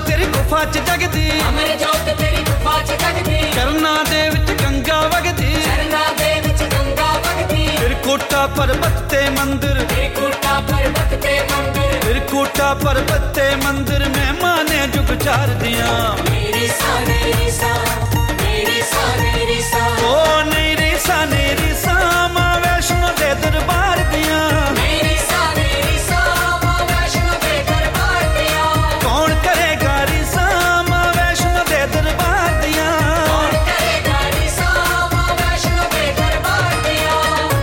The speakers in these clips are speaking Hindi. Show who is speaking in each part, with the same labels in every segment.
Speaker 1: तेरी गुफा च जगदी,
Speaker 2: अमर जोत तेरी गुफा च जगदी,
Speaker 1: चरना दे विच गंगा वगदी,
Speaker 2: चरना दे विच गंगा वगदी।
Speaker 1: त्रिकुटा पर्वत ते मंदिर,
Speaker 2: त्रिकुटा पर्वत ते मंदिर,
Speaker 1: त्रिकुटा पर्वत ते मंदिर महिमा ने जुग चार दियां।
Speaker 2: मेरी सा मेरी सा मेरी सा मेरी सा,
Speaker 1: ओ नहीं रे सा मेरी सा मां वैष्णो दे दरबार दियां।
Speaker 2: मेरी सा मां वैष्णो दे दरबार दियां।
Speaker 1: कौन करेगा रिसा मां वैष्णो दे दरबार दियां।
Speaker 2: कौन करेगा रिसा मां वैष्णो दे दरबार दियां।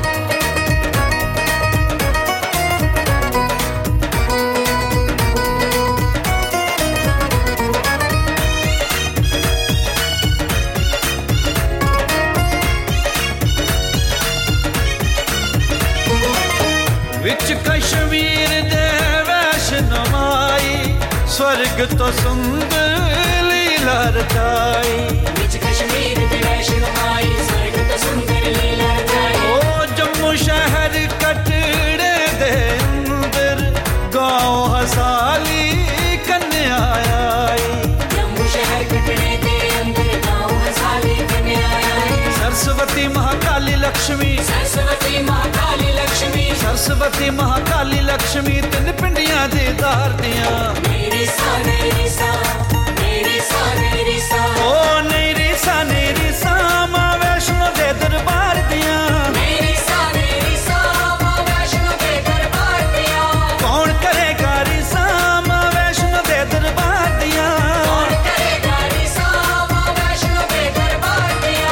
Speaker 1: विच कश्मीर दे वैष्णो माई, स्वर्ग तो सुंदर लीला रचाई।
Speaker 2: विच कश्मीर दे वैष्णो माई, स्वर्ग तो सुंदर लीला रचाई।
Speaker 1: ओ जम्मू शहर कटड़े दे अंदर, गाँव हसाली कन्या आई।
Speaker 2: जम्मू शहर कटड़े दे अंदर, गाँव हसाली कन्या आई।
Speaker 1: सरस्वती महाकाली लक्ष्मी,
Speaker 2: सरस्वती महाकाली लक्ष्मी,
Speaker 1: सरस्वती महाकाली लक्ष्मी तीन पिंडियां दे दार दियां।
Speaker 2: मेरी सा मेरी सा मेरी सा मेरी सा,
Speaker 1: ओ नहीं रे सा मेरी सा मां वैष्णो दे दरबार दियां।
Speaker 2: मेरी सा मां वैष्णो दे दरबार दियां।
Speaker 1: कौन करेगा रिसा मां वैष्णो दे दरबार दियां।
Speaker 2: कौन करेगा रिसा मां वैष्णो दे दरबार दियां।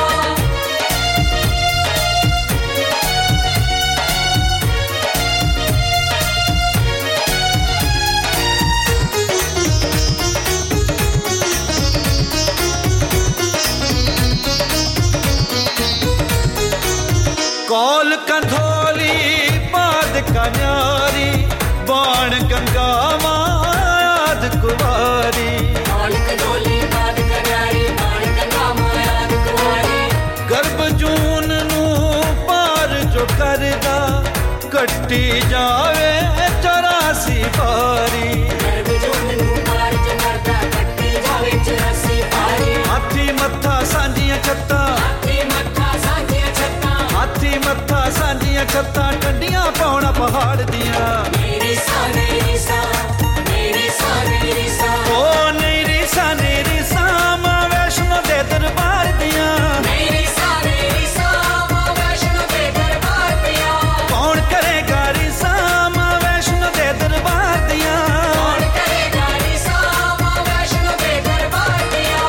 Speaker 1: कौल कंधोली पाद कन्यारी, बाण गंगा मायाद कुवारी।
Speaker 2: कौल कंधोली पाद कन्यारी, बाण गंगा मायाद कुवारी।
Speaker 1: गर्भ जून नू पार जो करदा, कट्टी जावे 84 बारी।
Speaker 2: गर्भ जून नू पार जो करदा, कट्टी जावे 84 बारी।
Speaker 1: हाथी मत्था सांझियां छत्तां,
Speaker 2: हाथी मत्था सांझियां छत्तां,
Speaker 1: हाथी मत्था सांझियां छत्तां, टंडियां पौना पहाड़ दियां।
Speaker 2: मेरी सा मेरी सा मेरी सा मेरी सा,
Speaker 1: ओ नहीं रे सा मेरी सा मां वैष्णो दे दरबार दियां।
Speaker 2: मेरी सा मां वैष्णो दे दरबार दियां।
Speaker 1: कौन करेगा रिसा मां वैष्णो दे दरबार दियां।
Speaker 2: कौन करेगा रिसा मां वैष्णो दे दरबार दियां।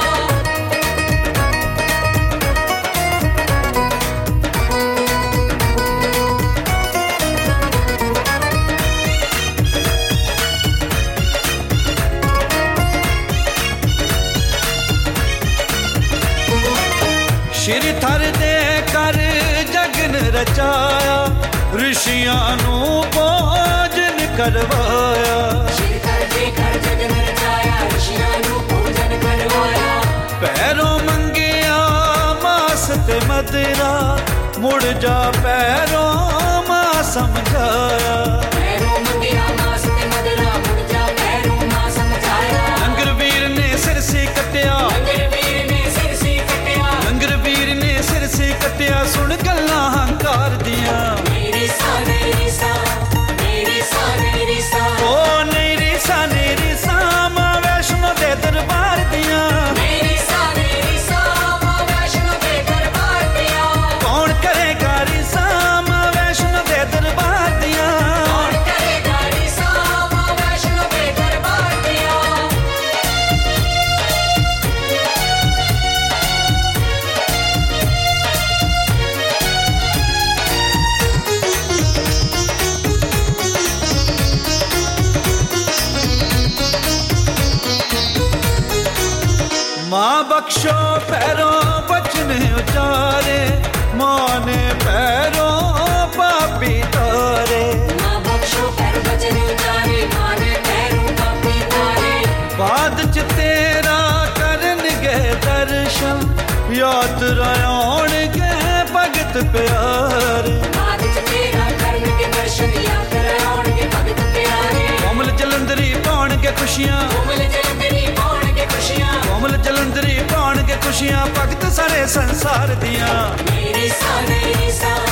Speaker 1: श्री थर दे कर जगन रचाया, ऋषियां नू भोजन करवाया।
Speaker 2: श्रीधर दे कर जगन रचाया, ऋषियां नू पूजन करवाया।
Speaker 1: पैरों मंगिया मास ते मदिरा, मुड़ जा पैरों मां समझाया।
Speaker 2: पैरों मंगिया मास ते मदरा, मुड़ जा पैरों मां समझाया।
Speaker 1: लंगर वीर ने सिर से कटिया,
Speaker 2: लंगर वीर ने सिर से कटिया।
Speaker 1: लंगर वीर ने सिर से कटिया, सुन गल्लां हंकार दियां।
Speaker 2: मेरी सा मेरी सा मेरी सा मेरी सा,
Speaker 1: ओ नहीं रे सा मेरी सा मां वैष्णो दे दरबार दियां।
Speaker 2: मेरी सा मां वैष्णो दे दरबार दियां।
Speaker 1: कौन करेगा रिसा मां वैष्णो दे दरबार दियां।
Speaker 2: कौन करेगा रिसा मां वैष्णो दे दरबार दियां।
Speaker 1: मां बख्शो पैरों बचन उचारे, मां ने पैरों पापी तारे।
Speaker 2: मां बख्शो पैर बचन उतारे, मां ने पैरों पापी तारे।
Speaker 1: बाद च तेरा करन गए दर्शन, यात्रा आउण गए भगत प्यारे।
Speaker 2: बाद च तेरा करन के दर्शन, यात्रा आउण के भगत प्यारे।
Speaker 1: कोमल जलंधरी पाउण के खुशियां,
Speaker 2: कोमल जलंधरी पाउण
Speaker 1: ਸਾਰੇ ਸੰਸਾਰ ਦੀਆਂ
Speaker 2: ਮੇਰੇ ਸਾਰੇ ਸਾ